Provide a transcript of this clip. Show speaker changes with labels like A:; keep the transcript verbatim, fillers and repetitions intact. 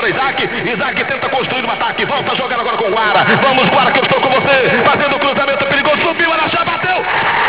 A: Isaac. Isaac tenta construir um ataque. Volta a jogar agora com o Guara. Vamos, Guara, que eu estou com você. Fazendo o cruzamento perigoso. Subiu, ela já bateu.